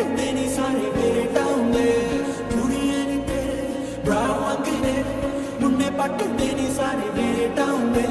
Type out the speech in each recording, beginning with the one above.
पटते नहीं सारे मेरे टाउन में कुड़ियां नी तेरे ब्राउ अंगने मुन्ने पटते नहीं सारे मेरे टाउन में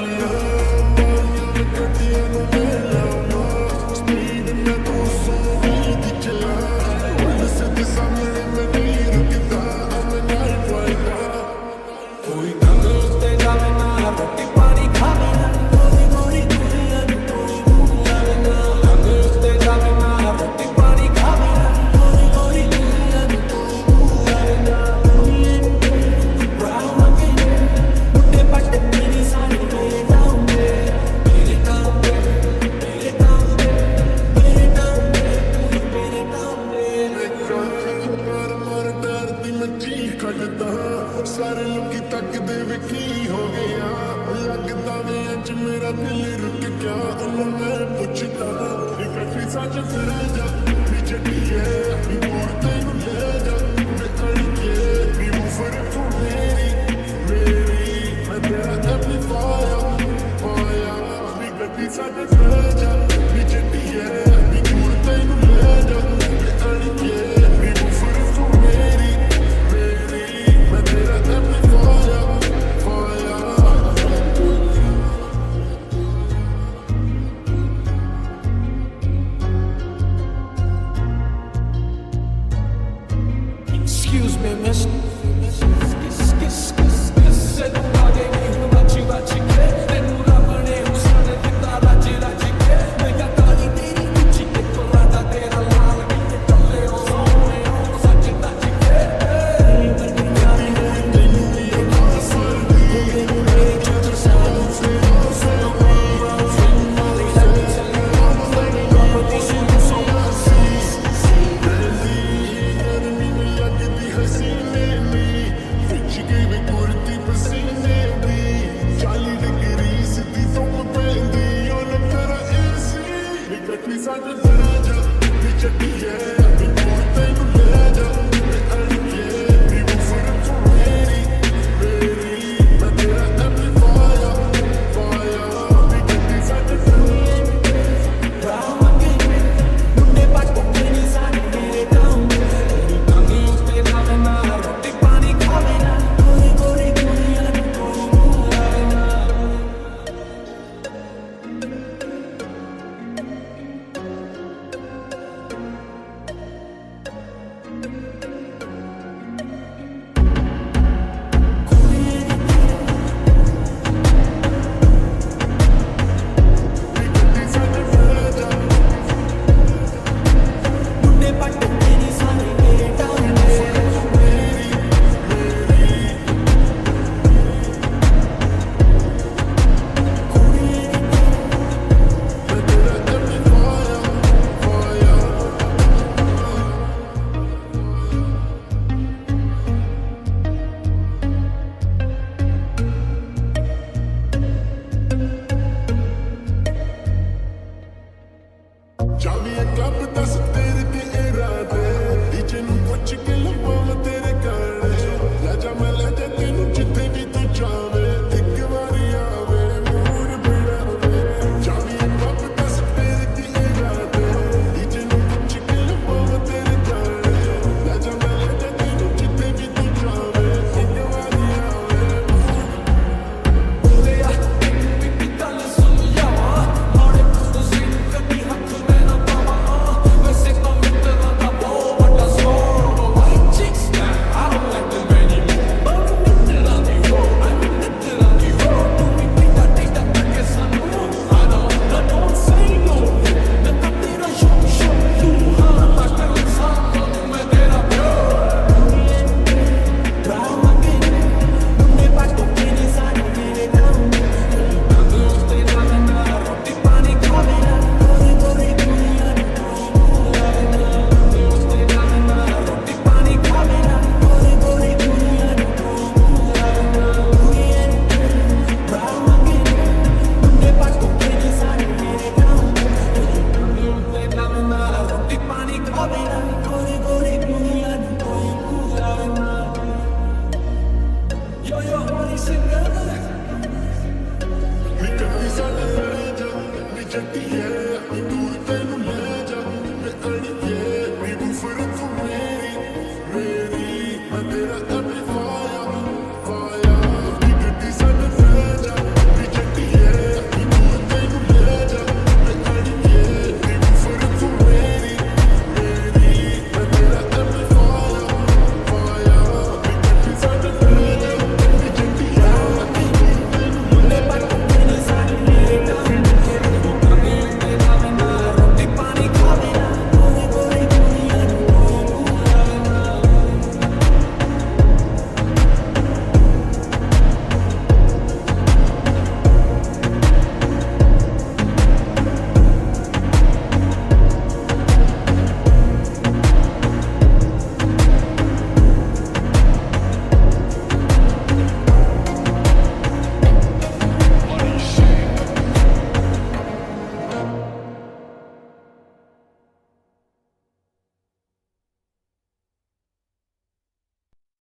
सारे लोग तकदे वे की हो गया लगता वे अज मेरा दिल रुक गया मैं पुछता इकट्ठी सच फिर जा चटी है मोड़ तेनू ले जा कड़ी के रिमूवर तू मेरी मैं तेरा एम्पलीफायर पाया इकट्ठी सच फिर जा चटी है मोड़ तेनू ले जा कड़ी के रिमूवर तू मेरी मैं तेरा Excuse me, miss. Chati hai